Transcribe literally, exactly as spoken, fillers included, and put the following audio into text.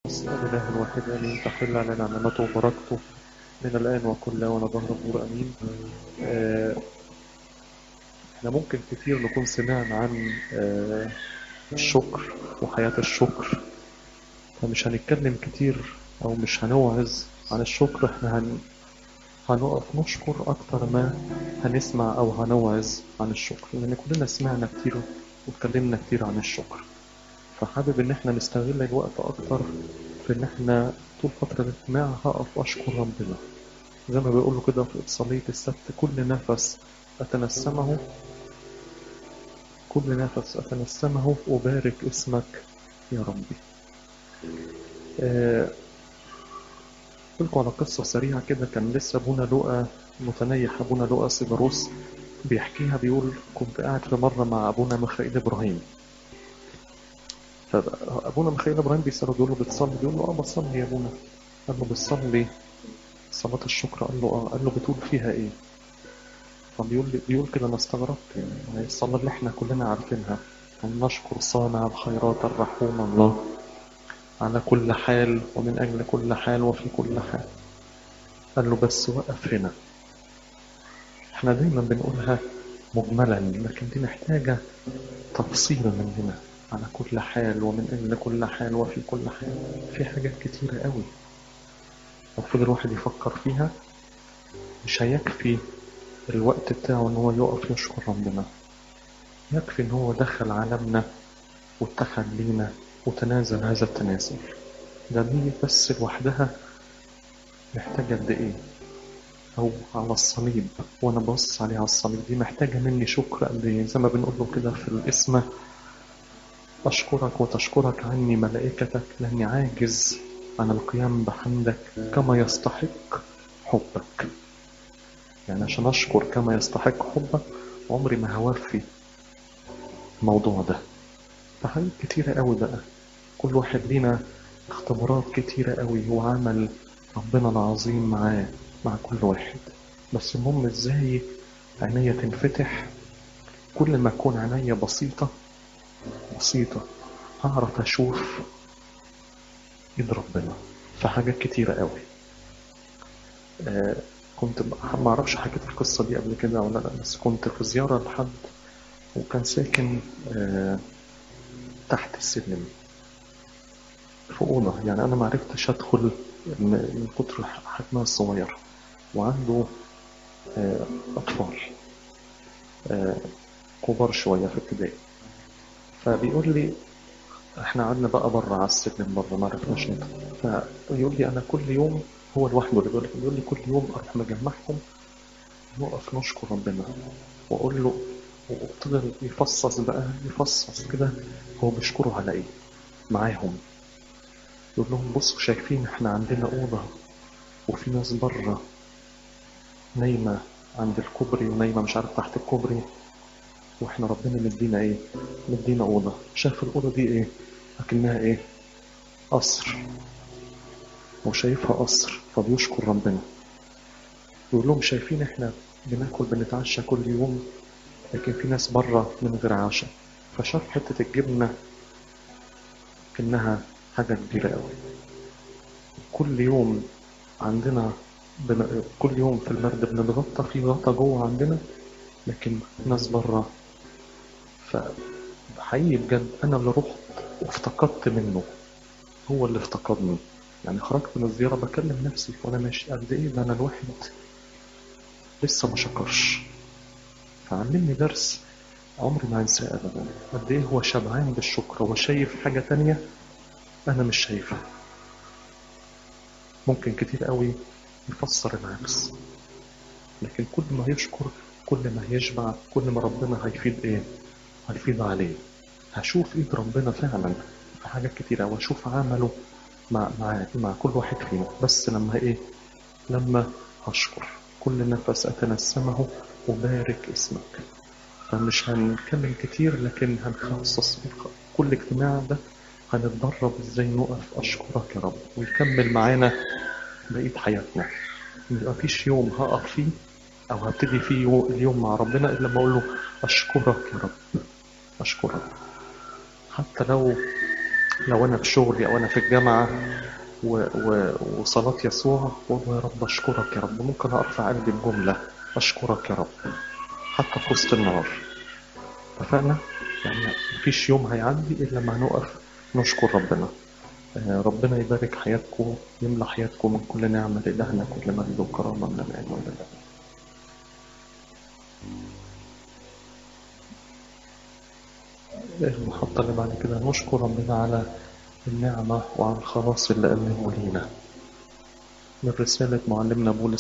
بسم الله الواحد آمين. تحل على نعمته وبركته من الآن وكل وأنا ظهر النور أمين. آه، احنا ممكن كتير نكون سمعنا عن آه، الشكر وحياة الشكر، فمش هنتكلم كتير أو مش هنوعظ عن الشكر. احنا هن... هنقف نشكر أكتر ما هنسمع أو هنوعظ عن الشكر، لأن كلنا سمعنا كتير واتكلمنا كتير عن الشكر. فحابب إن احنا نستغل الوقت أكتر في إن احنا طول فترة الاجتماع هقف أشكر ربنا، زي ما بيقولوا كده في إبصالية السبت: كل نفس أتنسمه كل نفس أتنسمه أبارك اسمك يا ربي. أه لكم على قصة سريعة كده. كان لسه أبونا لوقا متنيح، أبونا لوقا سيباروس بيحكيها. بيقول: كنت قاعد في مرة مع أبونا ميخائيل إبراهيم، فأبونا ميخائيل إبراهيم بيسأله، بيقول له: بتصلي؟ بيقول له: آه بصلي يا أبونا. قال له: بتصلي صلاة الشكر؟ قال له: آه. قال له: بتقول فيها إيه؟ فبيقول لي بيقول كده: أنا استغربت، يعني الصلاة اللي إحنا كلنا عارفينها، أن نشكر صانع الخيرات الرحوم الله على كل حال ومن أجل كل حال وفي كل حال. قال له: بس وقف هنا. إحنا دايما بنقولها مجملا، لكن دي محتاجة تفصيل من هنا. على كل حال ومن أجل كل حال وفي كل حال، في حاجات كتيرة قوي المفروض الواحد يفكر فيها. مش هيكفي الوقت بتاعه إن هو يقف يشكر ربنا، يكفي إن هو دخل عالمنا واتحد لينا وتنازل هذا التنازل. ده دي بس لوحدها محتاجة قد إيه؟ أو على الصليب وأنا بص عليه على الصليب، دي محتاجة مني شكر قد إيه؟ زي ما بنقول له كده في الاسم: أشكرك وتشكرك عني ملائكتك، لأني عاجز عن القيام بحمدك كما يستحق حبك. يعني عشان أشكر كما يستحق حبك عمري ما هوفي الموضوع ده. فحاجات كتيرة قوي بقى، كل واحد لينا اختبارات كتيرة قوي وعمل ربنا العظيم معاه مع كل واحد. بس المهم ازاي عينيا تنفتح. كل ما اكون عينيا بسيطة بسيطة هعرف اشوف ايد ربنا في حاجات كتيرة قوي. آه كنت ما اعرفش حكيت القصة دي قبل كده ولا لا، بس كنت في زيارة لحد وكان ساكن آه تحت السلم في أوضة. يعني أنا ما عرفتش أدخل من من كتر حجمها الصغير، وعنده آه أطفال آه كبار شوية في ابتدائي. فبيقول لي احنا قعدنا بقى بره على السلم بره، ما عرفناش ندخل. فيقول لي انا كل يوم، هو لوحده اللي بيقول لي بيقول لي كل يوم اروح مجمعهم نقف نشكر ربنا واقول له. وابتدى يفصص بقى يفصص كده هو بيشكره على ايه معاهم. يقول لهم: بصوا شايفين احنا عندنا اوضه وفي ناس بره نايمه عند الكوبري ونايمه مش عارف تحت الكوبري، واحنا ربنا مدينا ايه؟ مدينا اوضه. شايف الاوضه دي ايه؟ لكنها ايه؟ قصر. وشايفها قصر فبيشكر ربنا. يقول لهم: شايفين احنا بناكل بنتعشى كل يوم، لكن في ناس بره من غير عشاء. فشاف حتة الجبنة كأنها حاجة كبيرة قوي. كل يوم عندنا بن... كل يوم في المرد بنتغطى في غطا جوه عندنا، لكن ناس بره. فحقيقي بجد أنا اللي رحت وافتقدت منه، هو اللي افتقدني. يعني خرجت من الزيارة بكلم نفسي وأنا ماشي قد إيه ده أنا الواحد لسه ما شكرش. فعلمني درس عمري ما هنساه أبدا، قد إيه هو شبعان بالشكر. هو شايف حاجة تانية أنا مش شايفها. ممكن كتير قوي يفسر العكس، لكن كل ما يشكر كل ما هيشبع، كل ما ربنا هيفيد إيه؟ هيفيد عليه. هشوف إيد ربنا فعلا في حاجات كتيرة، وأشوف عمله مع مع مع كل واحد فينا. بس لما إيه؟ لما هشكر. كل نفس أتنسمه أبارك اسمك. فمش هنتكلم كتير، لكن هنخصص كل اجتماع ده هنتدرب ازاي نقف اشكرك يا رب، ويكمل معانا بقية حياتنا. مفيش يوم هقف فيه او هبتدي فيه يو- اليوم مع ربنا الا لما اقول له: اشكرك يا رب، اشكرك. حتى لو لو انا في شغلي او انا في الجامعة و... و... وصلاة يسوع وأقول له يا رب أشكرك يا رب. ممكن أرفع قلبي بجملة أشكرك يا رب حتى في وسط النهار. اتفقنا؟ يعني مفيش يوم هيعدي إلا لما هنقف نشكر ربنا. آه، ربنا يبارك حياتكم، يملى حياتكم من كل نعمة، لإلهنا كل مجد وكرامة من الآن وإلى الأبد. المحطة اللي بعد كده نشكر ربنا على النعمة وعلى الخلاص اللي قدمه لينا. من رسالة معلمنا بولس